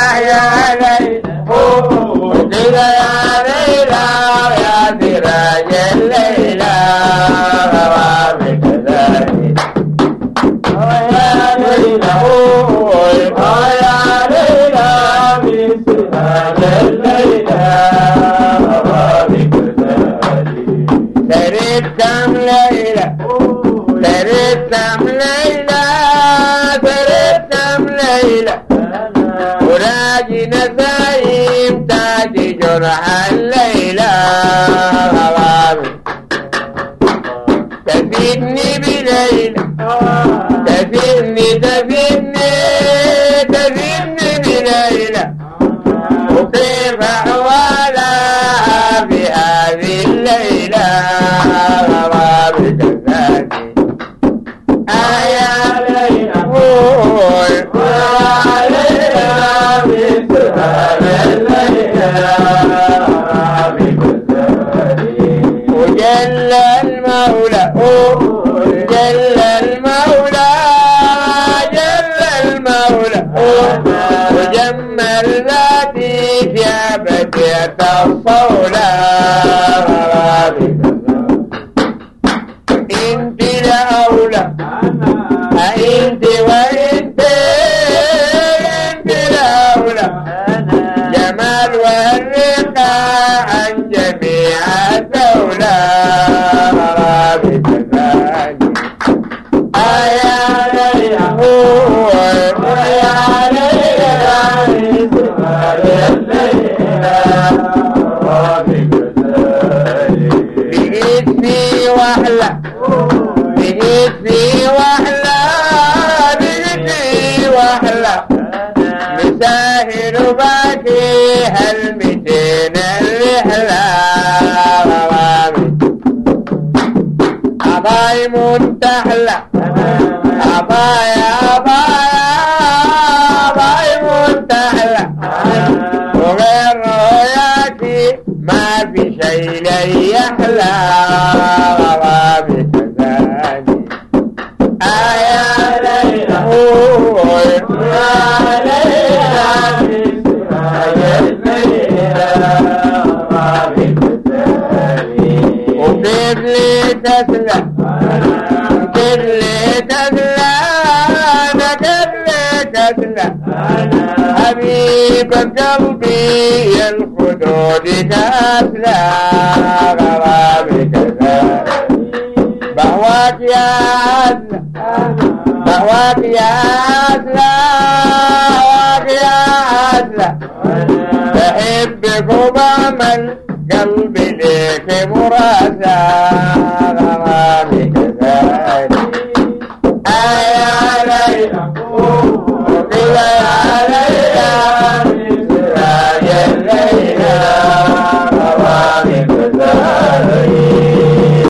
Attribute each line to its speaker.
Speaker 1: يا ليلى وكذا يا ليلى يا سراج الليلى غرامك ذلك يا ليلى يا ليلى من سراج الليلى غرامك ذلك سردتم ليلى سردتم ليلى سردتم ليلى وراجي نسايم تاج جرح الليلى غرامي تفيدني بليلى تفيدني تفيدني تفيدني بليلى وكيف أحوالها في هذه الليلة غرامي كذاتي يا ليلى يا ليلى من سهر الليلى غرامي كذاتي وجل المولى جل المولى جل المولى وجمل ذاتي يا بدية الصولى غرامي انت لأولى انت وانت انت لأولى جمال والرقى عن جميع الدولة غرامي كذاني يا ليلى يا ليلى من سهر الليلى غرامي كذاني بقيت في وحلة بقيت في وحلة بقيت في وحلة مساهر باكي هالمتين الرحلة غرامي عباي منتحلة عبايا عبايا عباي منتحلة وغير رؤياكي ما في شيء لي يحلى غرامي كذاني يا ليلى يا ليلى من سراج الليلى غرامي كذاني وكيف لي تسلى كيف لي تسلى أنا كيف لي تسلى حبيب قلبي الخدود كأسلى غرامي كذاني بهواك يا عسلى بهواك يا عسلى بهواك يا عسلى بحبك وبعمل قلبي ليك مراسى